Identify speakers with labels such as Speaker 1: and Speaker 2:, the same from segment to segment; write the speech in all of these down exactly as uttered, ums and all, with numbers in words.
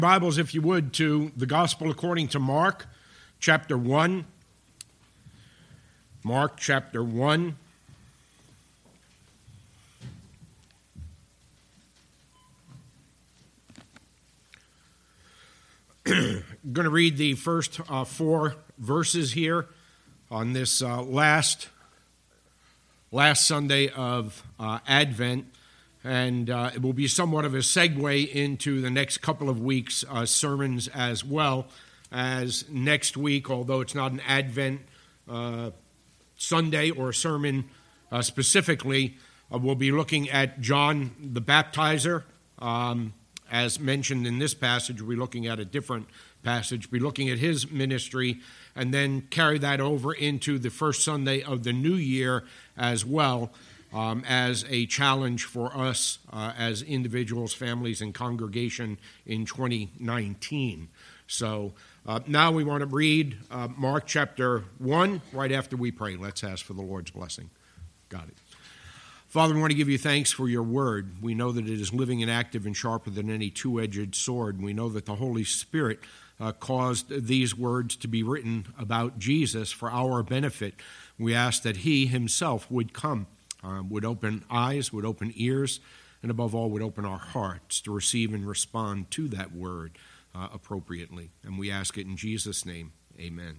Speaker 1: Bibles, if you would, to the Gospel according to Mark, chapter one. Mark, chapter one. I'm going to read the first uh, four verses here on this uh, last, last Sunday of uh, Advent. And uh, it will be somewhat of a segue into the next couple of weeks' uh, sermons as well, as next week, although it's not an Advent uh, Sunday or a sermon uh, specifically, uh, we'll be looking at John the Baptizer. Um, as mentioned in this passage, we'll be looking at a different passage. We'll be looking at his ministry and then carry that over into the first Sunday of the new year as well. Um, as a challenge for us uh, as individuals, families, and congregation in twenty nineteen. So uh, now we want to read uh, Mark chapter one right after we pray. Let's ask for the Lord's blessing. Got it. Father, we want to give you thanks for your word. We know that it is living and active and sharper than any two-edged sword. We know that the Holy Spirit uh, caused these words to be written about Jesus for our benefit. We ask that he himself would come. Um, would open eyes, would open ears, and above all, would open our hearts to receive and respond to that word uh, appropriately. And we ask it in Jesus' name. Amen.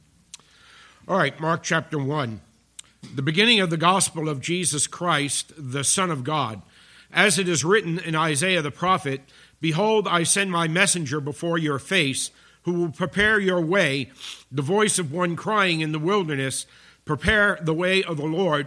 Speaker 1: All right, Mark chapter one. The beginning of the gospel of Jesus Christ, the Son of God. As it is written in Isaiah the prophet, "Behold, I send my messenger before your face, who will prepare your way, the voice of one crying in the wilderness, prepare the way of the Lord,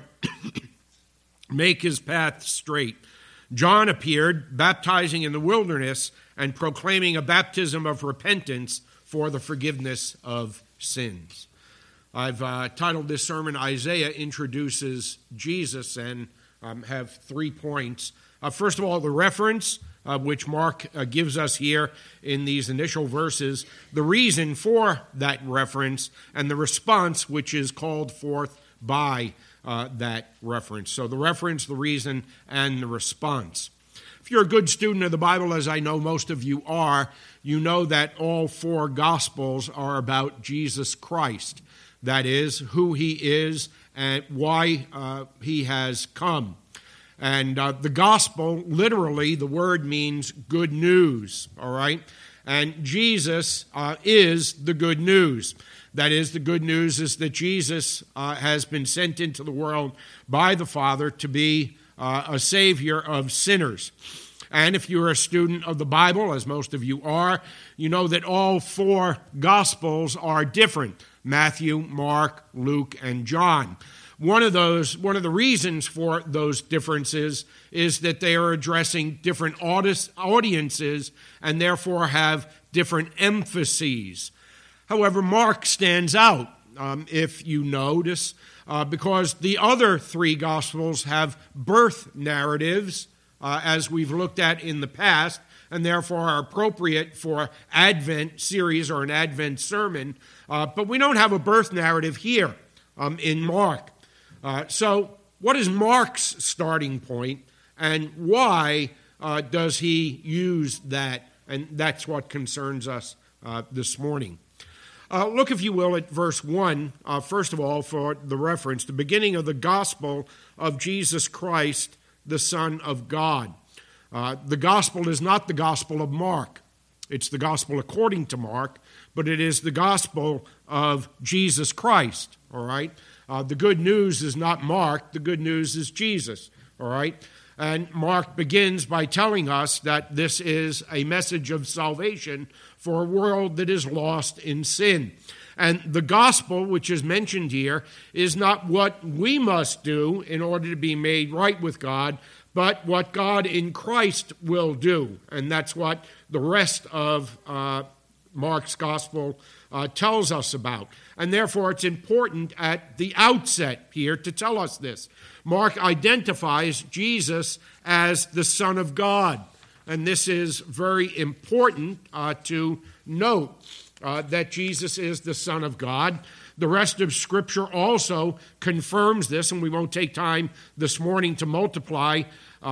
Speaker 1: make his path straight." John appeared, baptizing in the wilderness and proclaiming a baptism of repentance for the forgiveness of sins. I've uh, titled this sermon, Isaiah Introduces Jesus, and um, have three points. Uh, first of all, the reference, uh, which Mark uh, gives us here in these initial verses, the reason for that reference, and the response which is called forth by Uh, that reference. So the reference, the reason, and the response. If you're a good student of the Bible, as I know most of you are, you know that all four Gospels are about Jesus Christ. That is, who he is and why uh, he has come. And uh, the Gospel, literally, the word means good news, all right? And Jesus uh, is the good news. That is, the good news is that Jesus uh, has been sent into the world by the Father to be uh, a Savior of sinners. And if you're a student of the Bible, as most of you are, you know that all four Gospels are different: Matthew, Mark, Luke, and John. One of those, one of the reasons for those differences is that they are addressing different audiences and therefore have different emphases. However, Mark stands out, um, if you notice, uh, because the other three Gospels have birth narratives, uh, as we've looked at in the past, and therefore are appropriate for Advent series or an Advent sermon. Uh, but we don't have a birth narrative here um, in Mark. Uh, so what is Mark's starting point, and why uh, does he use that? And that's what concerns us uh, this morning. Uh, look, if you will, at verse one, uh, first of all, for the reference, the beginning of the gospel of Jesus Christ, the Son of God. Uh, the gospel is not the gospel of Mark. It's the gospel according to Mark, but it is the gospel of Jesus Christ, all right? Uh, the good news is not Mark. The good news is Jesus, all right? And Mark begins by telling us that this is a message of salvation for a world that is lost in sin. And the gospel, which is mentioned here, is not what we must do in order to be made right with God, but what God in Christ will do. And that's what the rest of uh, Mark's gospel uh, tells us about. And therefore, it's important at the outset here to tell us this. Mark identifies Jesus as the Son of God. And this is very important uh, to note, uh, that Jesus is the Son of God. The rest of Scripture also confirms this, and we won't take time this morning to multiply uh,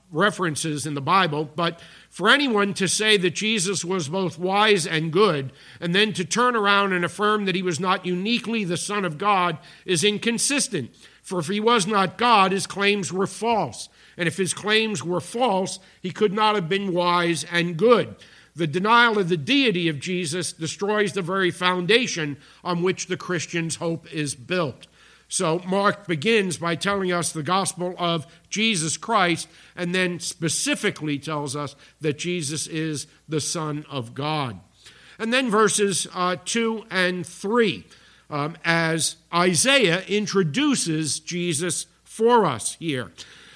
Speaker 1: references in the Bible, but for anyone to say that Jesus was both wise and good, and then to turn around and affirm that he was not uniquely the Son of God is inconsistent. For if he was not God, his claims were false. And if his claims were false, he could not have been wise and good. The denial of the deity of Jesus destroys the very foundation on which the Christian's hope is built. So Mark begins by telling us the gospel of Jesus Christ, and then specifically tells us that Jesus is the Son of God. And then verses uh, two and three, um, as Isaiah introduces Jesus for us here.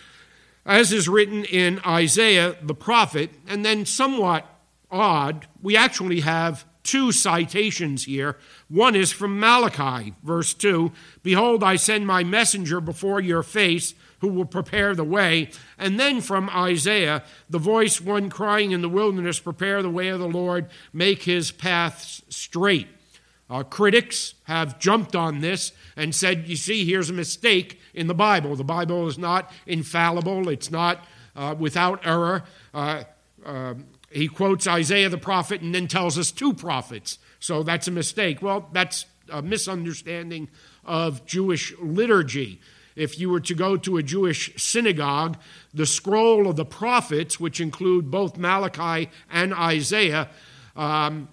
Speaker 1: As is written in Isaiah the prophet, and then somewhat odd, we actually have two citations here. One is from Malachi, verse two, "Behold, I send my messenger before your face, who will prepare the way." And then from Isaiah, "The voice one crying in the wilderness, prepare the way of the Lord, make his paths straight." Uh, critics have jumped on this and said, you see, here's a mistake in the Bible. The Bible is not infallible. It's not uh, without error. Uh, uh, he quotes Isaiah the prophet and then tells us two prophets. So that's a mistake. Well, that's a misunderstanding of Jewish liturgy. If you were to go to a Jewish synagogue, the scroll of the prophets, which include both Malachi and Isaiah, um,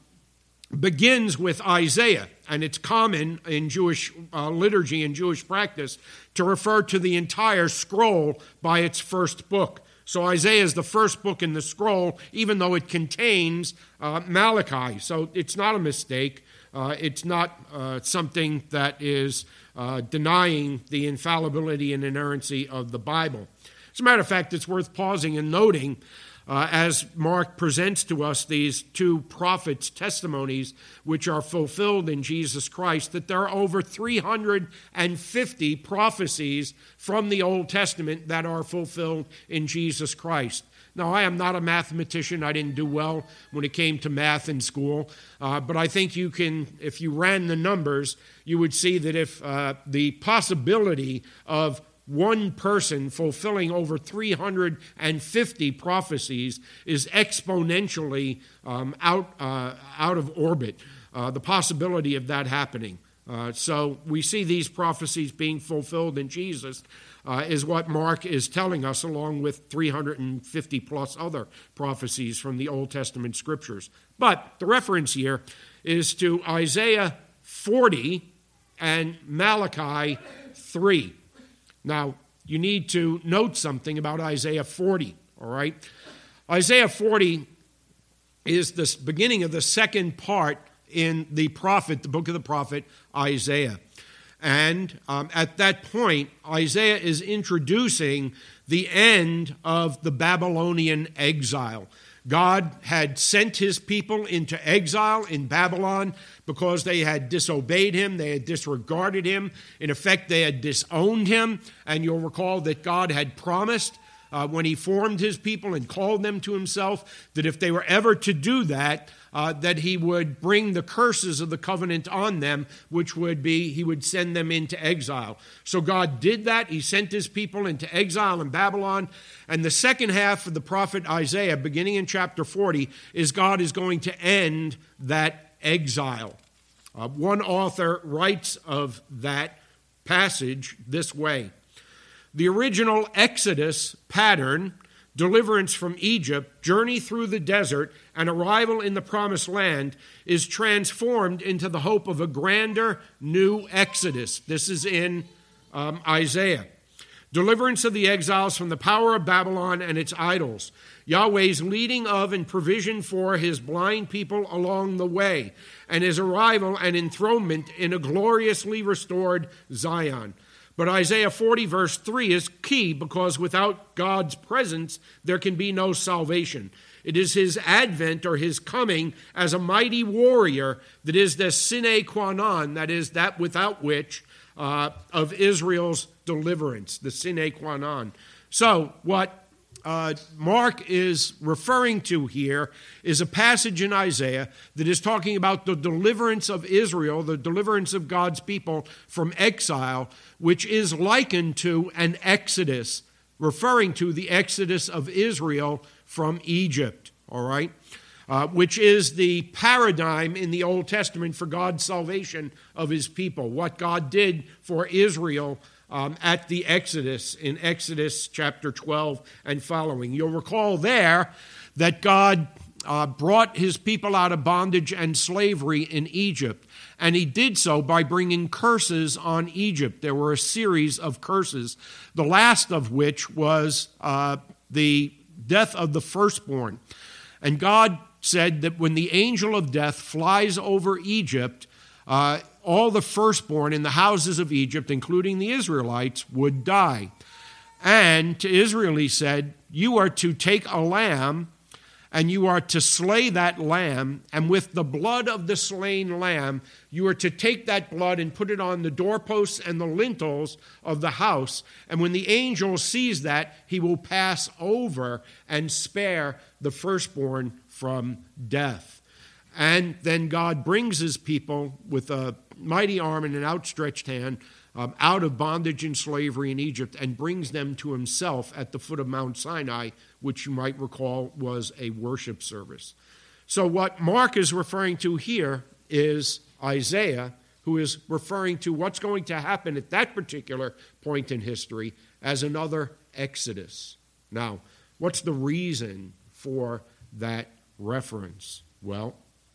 Speaker 1: begins with Isaiah, and it's common in Jewish uh, liturgy and Jewish practice to refer to the entire scroll by its first book. So Isaiah is the first book in the scroll, even though it contains uh, Malachi. So it's not a mistake. Uh, it's not uh, something that is uh, denying the infallibility and inerrancy of the Bible. As a matter of fact, it's worth pausing and noting Uh, as Mark presents to us these two prophets' testimonies, which are fulfilled in Jesus Christ, that there are over three hundred fifty prophecies from the Old Testament that are fulfilled in Jesus Christ. Now, I am not a mathematician. I didn't do well when it came to math in school. Uh, but I think you can, if you ran the numbers, you would see that if uh, the possibility of one person fulfilling over three hundred fifty prophecies is exponentially um, out uh, out of orbit, uh, the possibility of that happening. Uh, so we see these prophecies being fulfilled in Jesus uh, is what Mark is telling us, along with three hundred fifty plus other prophecies from the Old Testament scriptures. But the reference here is to Isaiah forty and Malachi three. Now, you need to note something about Isaiah forty, all right? Isaiah forty is the beginning of the second part in the prophet, the book of the prophet Isaiah. And um, at that point, Isaiah is introducing the end of the Babylonian exile. God had sent his people into exile in Babylon because they had disobeyed him, they had disregarded him. In effect, they had disowned him. And you'll recall that God had promised uh, when he formed his people and called them to himself that if they were ever to do that, uh, that he would bring the curses of the covenant on them, which would be he would send them into exile. So God did that. He sent his people into exile in Babylon. And the second half of the prophet Isaiah, beginning in chapter forty, is God is going to end that exile. Uh, one author writes of that passage this way: the original Exodus pattern, deliverance from Egypt, journey through the desert, and arrival in the promised land, is transformed into the hope of a grander new Exodus. This is in um, Isaiah. Deliverance of the exiles from the power of Babylon and its idols. Yahweh's leading of and provision for his blind people along the way, and his arrival and enthronement in a gloriously restored Zion. But Isaiah forty verse three is key because without God's presence, there can be no salvation. It is his advent or his coming as a mighty warrior that is the sine qua non, that is that without which uh, of Israel's deliverance, the sine qua non. So what uh, Mark is referring to here is a passage in Isaiah that is talking about the deliverance of Israel, the deliverance of God's people from exile, which is likened to an exodus referring to the exodus of Israel from Egypt, all right, uh, which is the paradigm in the Old Testament for God's salvation of his people, what God did for Israel um, at the Exodus in Exodus chapter twelve and following. You'll recall there that God uh, brought his people out of bondage and slavery in Egypt, and he did so by bringing curses on Egypt. There were a series of curses, the last of which was uh, the death of the firstborn. And God said that when the angel of death flies over Egypt, uh, all the firstborn in the houses of Egypt, including the Israelites, would die. And to Israel he said, you are to take a lamb, and you are to slay that lamb, and with the blood of the slain lamb, you are to take that blood and put it on the doorposts and the lintels of the house. And when the angel sees that, he will pass over and spare the firstborn from death. And then God brings his people with a mighty arm and an outstretched hand um, out of bondage and slavery in Egypt and brings them to himself at the foot of Mount Sinai, which you might recall was a worship service. So what Mark is referring to here is Isaiah, who is referring to what's going to happen at that particular point in history as another Exodus. Now, what's the reason for that reference? Well,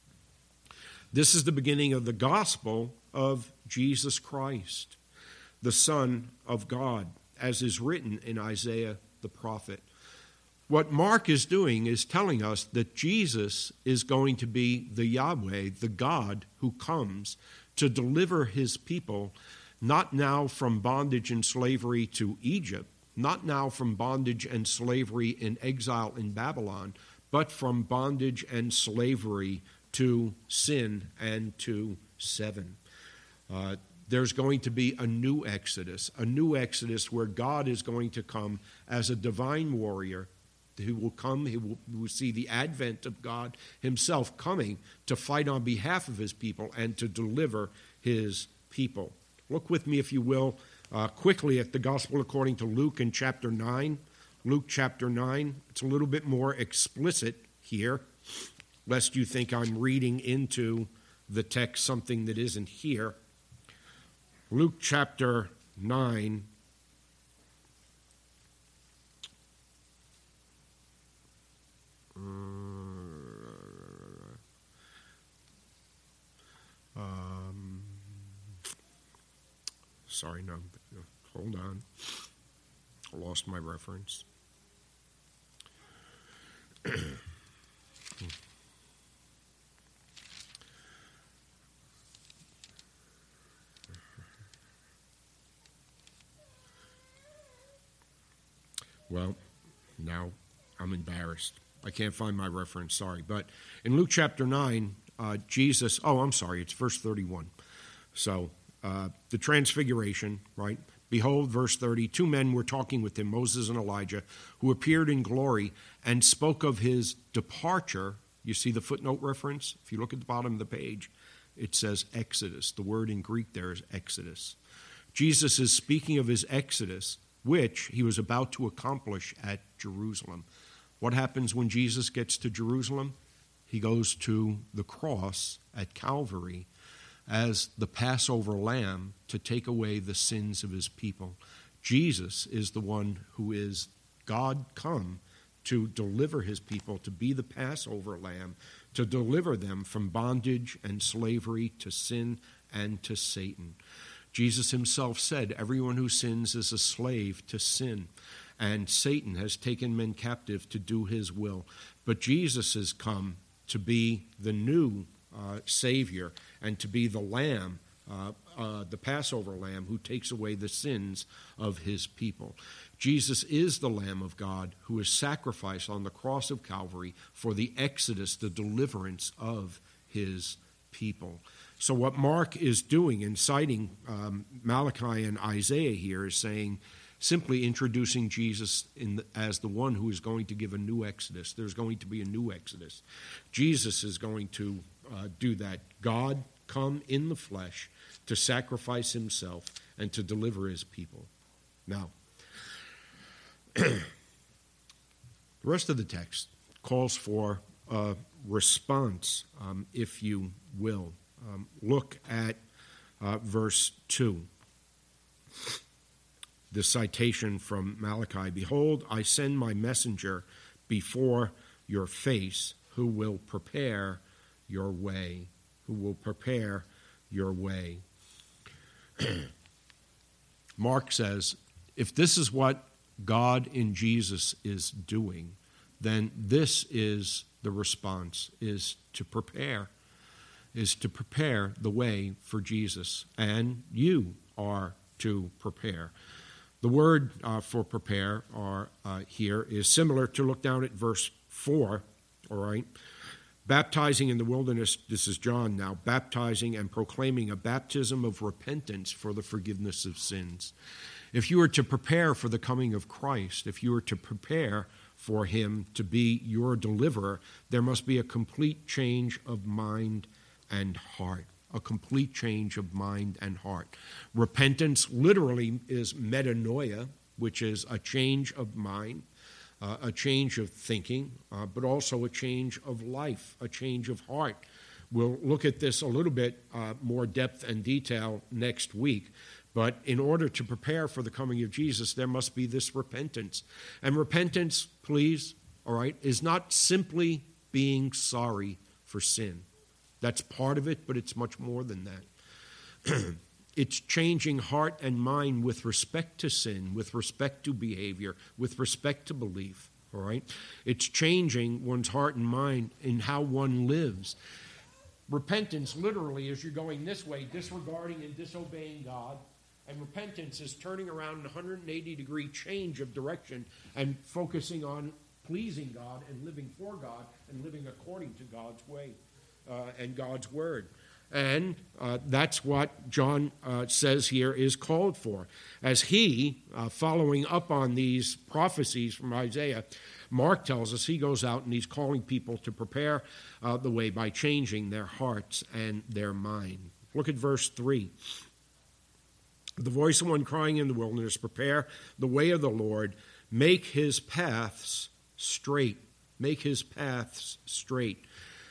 Speaker 1: this is the beginning of the gospel of Jesus Christ, the Son of God, as is written in Isaiah the prophet. What Mark is doing is telling us that Jesus is going to be the Yahweh, the God who comes to deliver his people, not now from bondage and slavery to Egypt, not now from bondage and slavery in exile in Babylon, but from bondage and slavery to sin and to seven. Uh, there's going to be a new Exodus, a new Exodus where God is going to come as a divine warrior. He will come, he will, we will see the advent of God himself coming to fight on behalf of his people and to deliver his people. Look with me, if you will, uh, quickly at the Gospel according to Luke in chapter nine. Luke chapter nine, it's a little bit more explicit here, lest you think I'm reading into the text something that isn't here. Luke chapter nine. Um, sorry, no, hold on. I lost my reference. Well, now I'm embarrassed. I can't find my reference, sorry. But in Luke chapter nine, uh, Jesus, oh, I'm sorry, it's verse thirty-one. So uh, the transfiguration, right? Behold, verse thirty, two men were talking with him, Moses and Elijah, who appeared in glory and spoke of his departure. You see the footnote reference? If you look at the bottom of the page, it says Exodus. The word in Greek there is Exodus. Jesus is speaking of his Exodus, which he was about to accomplish at Jerusalem. What happens when Jesus gets to Jerusalem? He goes to the cross at Calvary as the Passover lamb to take away the sins of his people. Jesus is the one who is God come to deliver his people, to be the Passover lamb, to deliver them from bondage and slavery to sin and to Satan. Jesus himself said, everyone who sins is a slave to sin, and Satan has taken men captive to do his will. But Jesus has come to be the new uh, Savior and to be the Lamb, uh, uh, the Passover Lamb, who takes away the sins of his people. Jesus is the Lamb of God who is sacrificed on the cross of Calvary for the exodus, the deliverance of his people. So what Mark is doing in citing um, Malachi and Isaiah here is saying, simply introducing Jesus in the, as the one who is going to give a new exodus. There's going to be a new exodus. Jesus is going to uh, do that. God come in the flesh to sacrifice himself and to deliver his people. Now, The rest of the text calls for a response, um, if you will. Um, look at uh, verse two. The citation from Malachi, "Behold, I send my messenger before your face, who will prepare your way." Who will prepare your way. Mark says, if this is what God in Jesus is doing, then this is the response, is to prepare, is to prepare the way for Jesus. And you are to prepare. The word uh, for prepare are, uh, here is similar to, look down at verse four, all right? Baptizing in the wilderness, this is John now, baptizing and proclaiming a baptism of repentance for the forgiveness of sins. If you are to prepare for the coming of Christ, if you are to prepare for him to be your deliverer, there must be a complete change of mind and heart. A complete change of mind and heart. Repentance literally is metanoia, which is a change of mind, uh, a change of thinking, uh, but also a change of life, a change of heart. We'll look at this a little bit uh, more depth and detail next week. But in order to prepare for the coming of Jesus, there must be this repentance. And repentance, please, all right, is not simply being sorry for sin. That's part of it, but it's much more than that. It's changing heart and mind with respect to sin, with respect to behavior, with respect to belief, all right? It's changing one's heart and mind in how one lives. Repentance literally is you're going this way, disregarding and disobeying God. And repentance is turning around an one hundred eighty degree change of direction and focusing on pleasing God and living for God and living according to God's way uh, and God's word. And uh, that's what John uh, says here is called for. As he, uh, following up on these prophecies from Isaiah, Mark tells us he goes out and he's calling people to prepare uh, the way by changing their hearts and their mind. Look at verse three. The voice of one crying in the wilderness, prepare the way of the Lord, make his paths straight. Make his paths straight.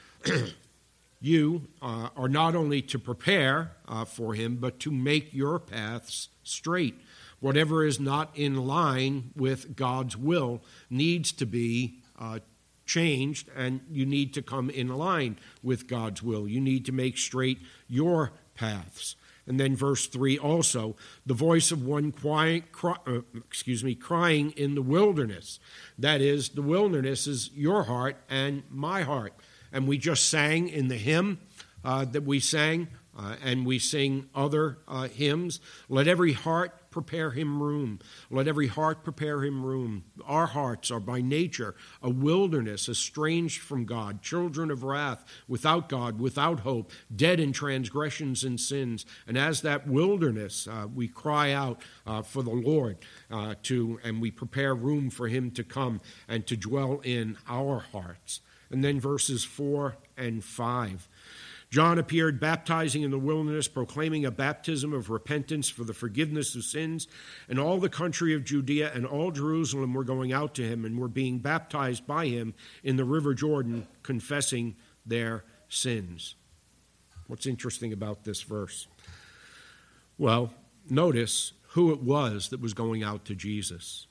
Speaker 1: You uh, are not only to prepare uh, for him, but to make your paths straight. Whatever is not in line with God's will needs to be uh, changed, and you need to come in line with God's will. You need to make straight your paths. And then verse three also, the voice of one crying, cry, uh, excuse me, crying in the wilderness. That is, the wilderness is your heart and my heart. And we just sang in the hymn uh, that we sang, uh, and we sing other uh, hymns. Let every heart prepare him room. Let every heart prepare him room. Our hearts are by nature a wilderness, estranged from God, children of wrath, without God, without hope, dead in transgressions and sins. And as that wilderness, uh, we cry out uh, for the Lord uh, to, and we prepare room for him to come and to dwell in our hearts. And then verses four and five. John appeared baptizing in the wilderness, proclaiming a baptism of repentance for the forgiveness of sins. And all the country of Judea and all Jerusalem were going out to him and were being baptized by him in the river Jordan, confessing their sins. What's interesting about this verse? Well, notice who it was that was going out to Jesus.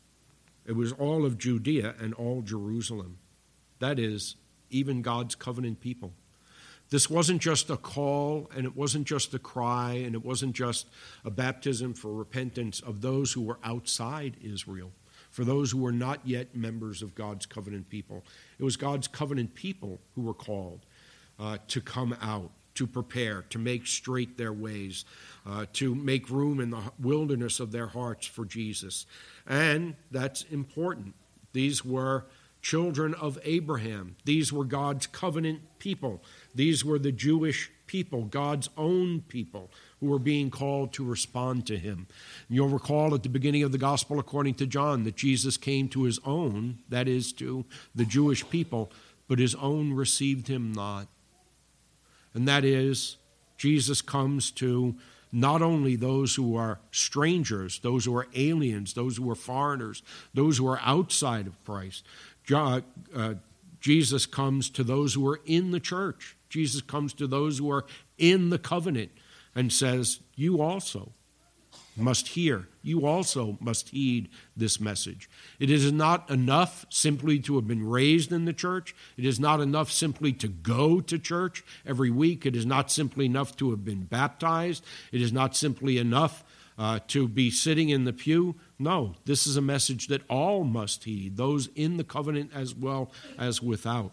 Speaker 1: It was all of Judea and all Jerusalem. That is, even God's covenant people. This wasn't just a call, and it wasn't just a cry, and it wasn't just a baptism for repentance of those who were outside Israel, for those who were not yet members of God's covenant people. It was God's covenant people who were called uh, to come out, to prepare, to make straight their ways, uh, to make room in the wilderness of their hearts for Jesus. And that's important. These were children of Abraham. These were God's covenant people. These were the Jewish people, God's own people, who were being called to respond to him. You'll recall at the beginning of the gospel according to John that Jesus came to his own, that is to the Jewish people, but his own received him not. And that is, Jesus comes to not only those who are strangers, those who are aliens, those who are foreigners, those who are outside of Christ. Uh, Jesus comes to those who are in the church. Jesus comes to those who are in the covenant and says, you also must hear. You also must heed this message. It is not enough simply to have been raised in the church. It is not enough simply to go to church every week. It is not simply enough to have been baptized. It is not simply enough uh, to be sitting in the pew. No, this is a message that all must heed, those in the covenant as well as without.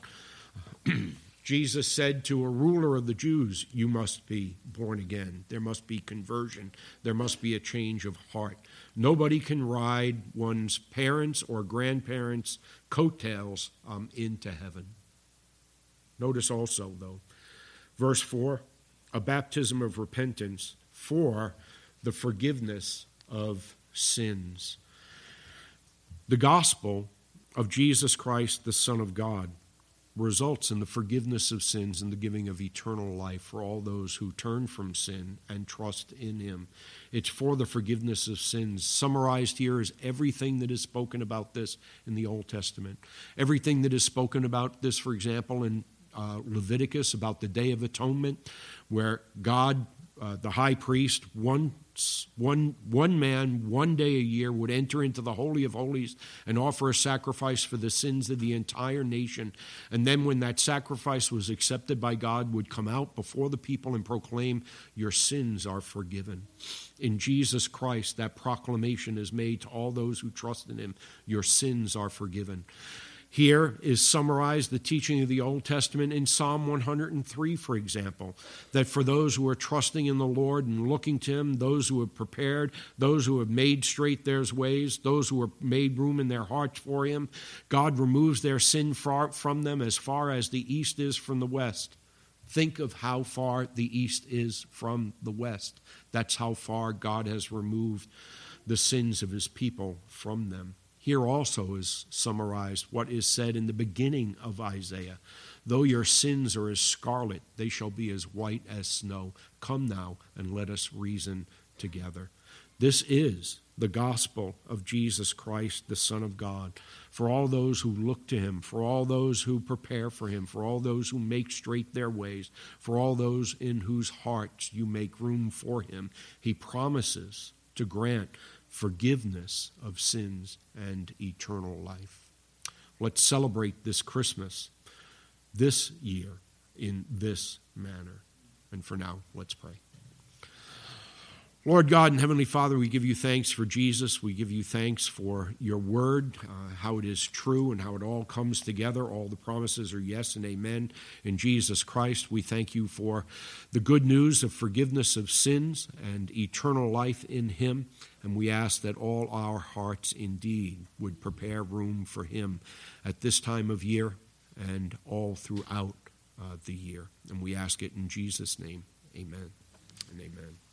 Speaker 1: Jesus said to a ruler of the Jews, you must be born again. There must be conversion. There must be a change of heart. Nobody can ride one's parents' or grandparents' coattails um, into heaven. Notice also, though, verse four, a baptism of repentance for the forgiveness of sins. The gospel of Jesus Christ, the Son of God, results in the forgiveness of sins and the giving of eternal life for all those who turn from sin and trust in him. It's for the forgiveness of sins. Summarized here is everything that is spoken about this in the Old Testament. Everything that is spoken about this, for example, in uh, Leviticus, about the Day of Atonement, where God, uh, the high priest, one One, one man, one day a year, would enter into the Holy of Holies and offer a sacrifice for the sins of the entire nation. And then when that sacrifice was accepted by God, would come out before the people and proclaim, your sins are forgiven. In Jesus Christ, that proclamation is made to all those who trust in him. Your sins are forgiven. Here is summarized the teaching of the Old Testament in Psalm one hundred three, for example, that for those who are trusting in the Lord and looking to him, those who have prepared, those who have made straight their ways, those who have made room in their hearts for him, God removes their sin far from them as far as the east is from the west. Think of how far the east is from the west. That's how far God has removed the sins of his people from them. Here also is summarized what is said in the beginning of Isaiah. Though your sins are as scarlet, they shall be as white as snow. Come now and let us reason together. This is the gospel of Jesus Christ, the Son of God, for all those who look to him, for all those who prepare for him, for all those who make straight their ways, for all those in whose hearts you make room for him. He promises to grant forgiveness of sins and eternal life. Let's celebrate this Christmas, this year, in this manner. And for now, let's pray. Lord God and Heavenly Father, we give you thanks for Jesus. We give you thanks for your word, uh, how it is true and how it all comes together. All the promises are yes and amen in Jesus Christ. We thank you for the good news of forgiveness of sins and eternal life in him. And we ask that all our hearts indeed would prepare room for him at this time of year and all throughout uh, the year. And we ask it in Jesus' name. Amen and amen.